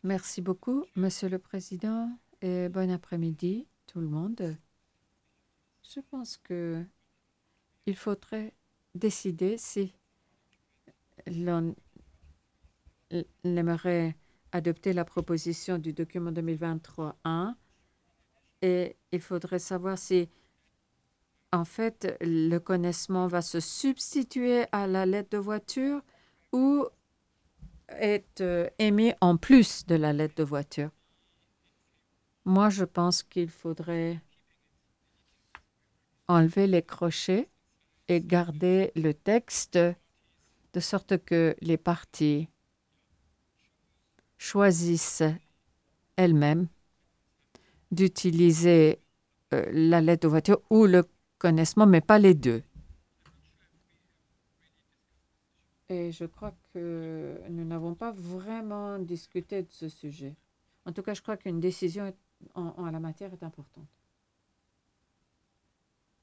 Merci beaucoup, Monsieur le Président, et bon après-midi, tout le monde. Je pense que il faudrait décider si l'on aimerait adopter la proposition du document 2023-1 et il faudrait savoir si, en fait, le connaissement va se substituer à la lettre de voiture ou est émis en plus de la lettre de voiture. Moi, je pense qu'il faudrait enlever les crochets et garder le texte de sorte que les parties choisissent elles-mêmes d'utiliser la lettre de voiture ou le connaissement, mais pas les deux. Et je crois que nous n'avons pas vraiment discuté de ce sujet. En tout cas, je crois qu'une décision en la matière est importante.